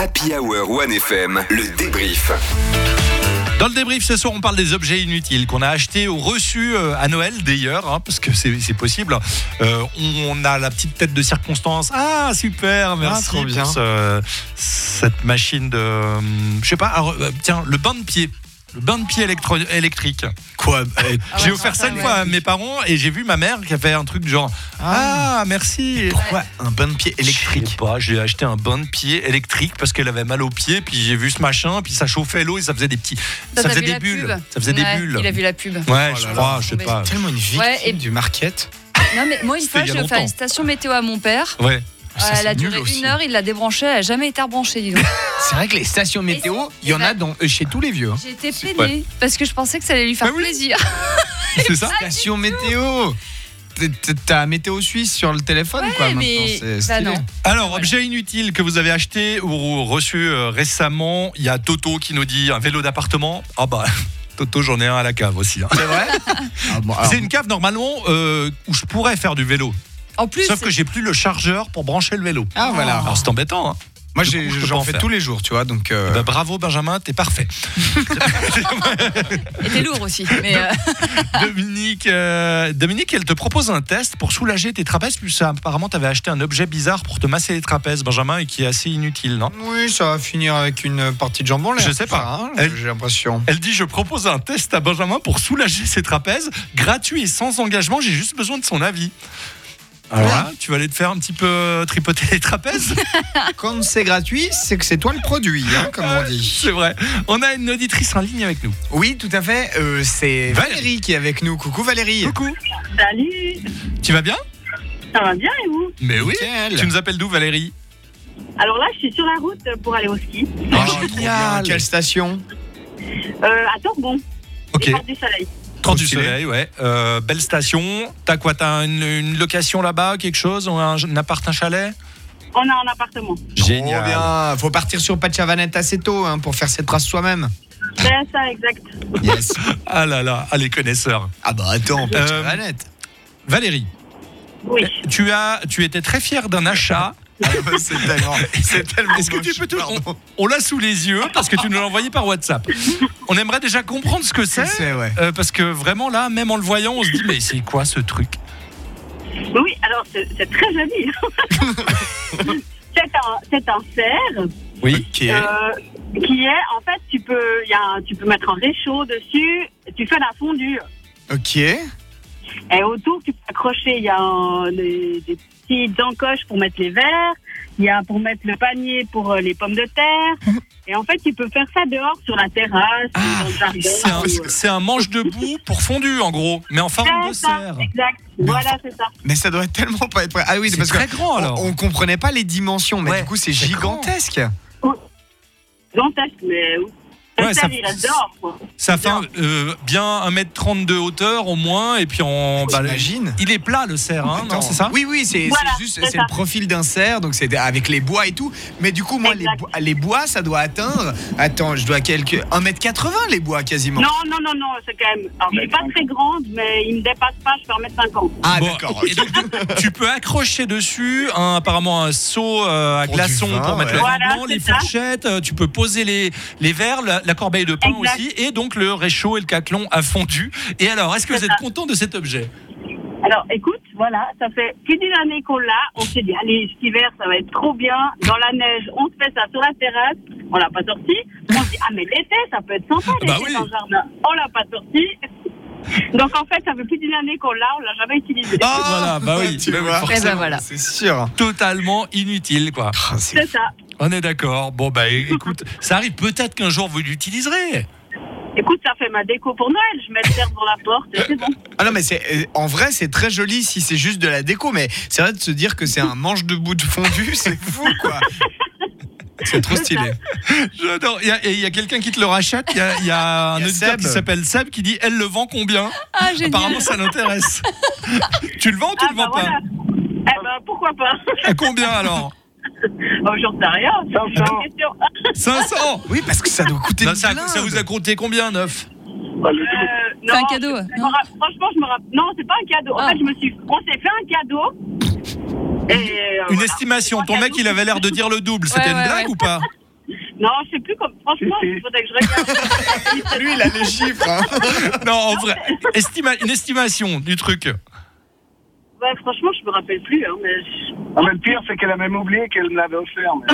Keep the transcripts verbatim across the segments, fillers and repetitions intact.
Happy Hour One F M, le débrief. Dans le débrief ce soir, on parle des objets inutiles qu'on a achetés ou reçus à Noël d'ailleurs, hein, parce que c'est, c'est possible. Euh, on a la petite tête de circonstance. Ah super, merci ah, trop bien. pour ce, cette machine de, je sais pas. Alors, tiens, le bain de pied. Le bain de pied électro- électrique. Quoi ah ouais, J'ai offert ça une ouais. fois à mes parents et j'ai vu ma mère qui a fait un truc du genre ah, ah merci. Et pourquoi un bain de pied électrique? Je sais pas, j'ai acheté un bain de pied électrique parce qu'elle avait mal aux pieds, puis j'ai vu ce machin, puis ça chauffait l'eau et ça faisait des petits, ça, ça faisait des bulles, pub. ça faisait ouais, des bulles. Il a vu la pub. Ouais, oh je là crois, là. je sais pas. C'est tellement une victime ouais, et... du market. Non mais moi une fois j'ai offert une station météo à mon père. Ouais. Ça, elle a duré une heure, il l'a débranchée, elle n'a jamais été rebranchée, dis donc. C'est vrai que les stations météo, il y en a dans, euh, chez tous les vieux. Hein. J'ai été peinée ouais. parce que je pensais que ça allait lui faire oui. plaisir. C'est ça. Station météo. T'as météo suisse sur le téléphone ouais, quoi mais... maintenant c'est bah non. Alors voilà. Objet inutile que vous avez acheté ou reçu euh, récemment, il y a Toto qui nous dit un vélo d'appartement. Ah bah Toto, j'en ai un à la cave aussi. Hein. C'est vrai. ah bon, alors... C'est une cave normalement euh, où je pourrais faire du vélo. En plus, sauf c'est... que j'ai plus le chargeur pour brancher le vélo. Ah voilà. Alors c'est embêtant. Hein. Moi j'ai, coup, j'en fais faire. tous les jours, tu vois, donc. Euh... Bah, bravo Benjamin, t'es parfait. Et t'es lourd aussi. Mais euh... Dominique, euh, Dominique, elle te propose un test pour soulager tes trapèzes. Puis ça, apparemment, t'avais acheté un objet bizarre pour te masser les trapèzes, Benjamin, et qui est assez inutile, non? Oui, ça va finir avec une partie de jambon. Là. Je sais pas. Hein, elle, j'ai l'impression. Elle dit, je propose un test à Benjamin pour soulager ses trapèzes, gratuit et sans engagement. J'ai juste besoin de son avis. Alors là, tu vas aller te faire un petit peu tripoter les trapèzes. Quand c'est gratuit, c'est que c'est toi le produit, hein, comme on dit. C'est vrai. On a une auditrice en ligne avec nous. Oui, tout à fait. Euh, c'est Valérie qui est avec nous. Coucou Valérie. Coucou. Salut. Tu vas bien? Ça va bien et vous? Mais oui. Nickel. Tu nous appelles d'où, Valérie? Alors là, je suis sur la route pour aller au ski. Oh, oh génial. Quelle station? euh, À Torbon. Ok. Porte du Soleil. Porte du Soleil, ouais. Euh, belle station. T'as quoi? T'as une, une location là-bas, quelque chose? Ou un, un appart, un chalet? On a un appartement. Génial. Oh bien. Faut partir sur Pachavanette assez tôt hein, pour faire ses traces soi-même. C'est ça, exact. Yes. Ah là là, ah, les connaisseurs. Ah bah attends, Pachavanette. Euh, Valérie. Oui. Tu as, tu étais très fière d'un achat. Ah, c'est tellement, c'est tellement Est-ce que tu peux te... on, on l'a sous les yeux parce que tu nous l'as envoyé par WhatsApp. On aimerait déjà comprendre ce que c'est, c'est ouais. euh, parce que vraiment là, même en le voyant, on se dit mais c'est quoi ce truc? Oui, alors c'est, c'est très joli. c'est un, c'est un cerf. Oui. Qui est, euh, qui est en fait tu peux, y a un, tu peux mettre un réchaud dessus. Tu fais la fondue. Ok. Et autour, tu peux accrocher. Il y a un, des, des petites encoches pour mettre les verres. Il y a pour mettre le panier pour les pommes de terre. Et en fait, tu peux faire ça dehors, sur la terrasse, ah, dans le jardin. C'est un, ou... c'est un manche debout pour fondu, en gros, mais en forme c'est de ça, cerf. Exact. Mais voilà, enfin, c'est ça. Mais ça doit tellement pas être... Ah oui, c'est parce très que grand, alors. On, on comprenait pas les dimensions, mais ouais, du coup, c'est, c'est gigantesque. Gigantesque, mais... Ouais, ça, il reste dehors, quoi. Ça fait euh, bien un mètre trente de hauteur au moins, et puis en. Bah, t'imagines ? Il est plat le cerf, hein, non, c'est ça ? Oui, oui, c'est, voilà, c'est juste c'est, c'est le profil d'un cerf, donc c'est avec les bois et tout. Mais du coup, moi, les bois, les bois, ça doit atteindre. Attends, je dois quelque. un mètre quatre-vingts les bois quasiment. Non, non, non, non, c'est quand même. Alors, je suis pas très grande, mais il me dépasse pas, je fais un mètre cinquante. Ah, bon, d'accord. Et donc, tu peux accrocher dessus un, apparemment un seau euh, à pour glaçons vin, pour mettre ouais. le voilà, vin blanc, les ça. fourchettes, euh, tu peux poser les, les verres, la, la corbeille de pain exact. Aussi, et donc le réchaud et le caclon à fondu. Et alors, est-ce que c'est vous êtes ça. content de cet objet ? Alors, écoute, voilà, ça fait plus d'une année qu'on l'a. On s'est dit, allez, cet hiver, ça va être trop bien. Dans la neige, on se fait ça sur la terrasse. On l'a pas sorti. On se dit, ah, mais l'été, ça peut être sympa, l'été, bah oui. dans le jardin. On l'a pas sorti. Donc, en fait, ça fait plus d'une année qu'on l'a. On l'a jamais utilisé. Ah, voilà, bah oui, tu bah vois, oui, et ben voilà. c'est sûr. Totalement inutile, quoi. Oh, c'est... C'est ça. On est d'accord. Bon, bah écoute, ça arrive peut-être qu'un jour vous l'utiliserez. Écoute, ça fait ma déco pour Noël. Je mets le cerf devant la porte et c'est bon. Ah non, mais c'est, en vrai, c'est très joli si c'est juste de la déco, mais c'est vrai de se dire que c'est un manche debout de fondu, c'est fou, quoi. C'est trop stylé. J'adore. Il y a, il y a quelqu'un qui te le rachète. Il y a, il y a un Il y a auditeur Seb. qui s'appelle Seb qui dit, elle le vend combien ? Ah, génial. Apparemment, ça l'intéresse. Tu le vends ou tu Ah, le bah vends voilà. pas ? Eh ben, pourquoi pas. À combien alors ? Oh, j'en sais rien. C'est une bonne question. cinq cents. Oui, parce que ça doit coûter Non, une ça, blinde. ça vous a coûté combien, neuf ? Euh, C'est non, un cadeau, je- je non me ra- franchement, je me rappelle. Non, c'est pas un cadeau. En Ah. fait, je me suis. On s'est fait un cadeau. Et, euh, Une voilà. estimation. C'est Ton un mec, cadeau. il avait l'air de dire le double. C'était Ouais, une ouais, blague ouais. ou pas ? Non, je sais plus comme. Franchement, il faudrait que je regarde. Lui, il a les chiffres. Hein. Non, en vrai, estima- une estimation du truc. Ouais, franchement, je me rappelle plus. Hein, mais je... Ah, mais le pire, c'est qu'elle a même oublié qu'elle me l'avait offert. Mais...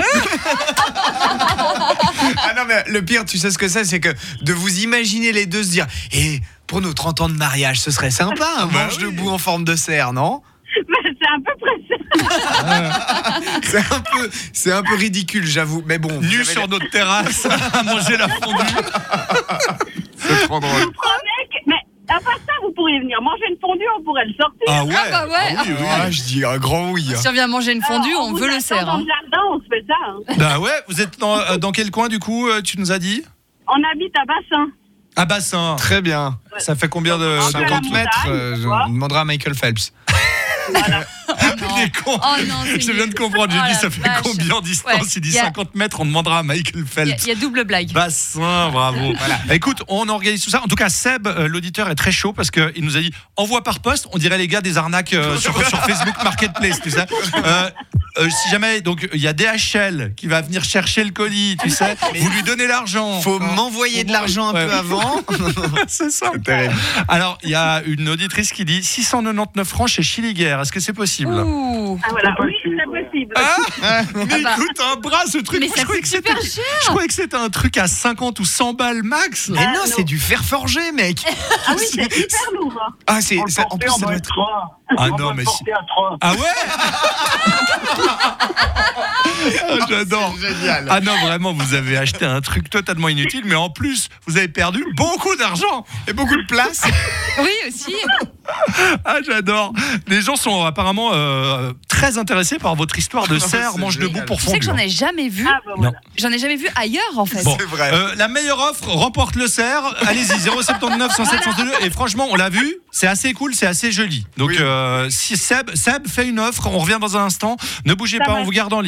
Ah non, mais le pire, tu sais ce que c'est, c'est que de vous imaginer les deux se dire, et pour nos trente ans de mariage, ce serait sympa, un bah manche oui. debout en forme de cerf, non? mais c'est un peu pressé. C'est un peu, c'est un peu ridicule, j'avoue. Mais bon, Nu sur notre terrasse à manger la fondue. c'est trop drôle. Je vous promets que. Mais à part ça, vous pourriez venir manger une fondue, on pourrait le sortir. Ah ouais. Ah bah ouais. Ah oui, oui. Ah, je dis un grand oui. Si on vient manger une fondue, Alors, on vous veut le attend cerf. Dans Hein. le jardin, on se fait ça. Hein. Bah ouais, vous êtes dans, euh, dans quel coin du coup, euh, tu nous as dit? On habite à Bassin. À Bassin. Très bien. Ça fait combien de, Un peu de la cinquante montagne, mètres, euh, tu vois. on demandera à Michael Phelps. Voilà. Il est con. Oh non, c'est Je viens de comprendre, j'ai Oh dit la ça fait vache. combien de distance? Ouais, Il dit y a- cinquante mètres, on demandera à Michael Il y, a- Phelps. il y a double blague. Bassin, bravo. Voilà. Écoute, on organise tout ça. En tout cas, Seb, euh, l'auditeur, est très chaud parce qu'il nous a dit envoie par poste. On dirait les gars des arnaques euh, sur, sur Facebook Marketplace, tu sais. Euh, euh, si jamais, donc il y a D H L qui va venir chercher le colis, tu sais. Vous lui donnez l'argent. Faut m'envoyer de l'argent un Ouais. peu avant. C'est ça. C'est terrible. Alors, il y a une auditrice qui dit six cent quatre-vingt-dix-neuf francs chez Chiliguer. Est-ce que c'est possible? Ouh. Ah, voilà. C'est Oui, possible, c'est ouais. possible. Ah, mais Ah bah. écoute, un bras ce truc. Mais Moi, ça je croyais coûte que c'était, super cher. je croyais que c'était un truc à cinquante ou cent balles max. Mais Ah, non, non. c'est du fer forgé, mec. Ah oui, c'est super lourd. Hein. Ah, c'est, Pour le ça- en porter, plus, on ça doit doit être être. trois. Ah On non, doit mais le si- porter à trois. Ah ouais. Ah, j'adore. C'est génial. Ah non, vraiment, vous avez acheté un truc totalement inutile, mais en plus, vous avez perdu beaucoup d'argent. Et beaucoup de place. Oui, aussi. Ah, j'adore. Les gens sont apparemment euh, très intéressés par votre histoire de cerf C'est manche génial. debout pour Tu sais que fondue. j'en ai jamais vu. Ah, bah voilà. J'en ai jamais vu ailleurs, en fait. Bon, C'est vrai. euh, la meilleure offre remporte le cerf. Allez-y, zéro sept neuf cent sept cent deux. Et franchement, on l'a vu, c'est assez cool, c'est assez joli. Donc, Oui. euh, si Seb, Seb fait une offre, on revient dans un instant. Ne bougez Ça pas, va. on vous garde en ligne.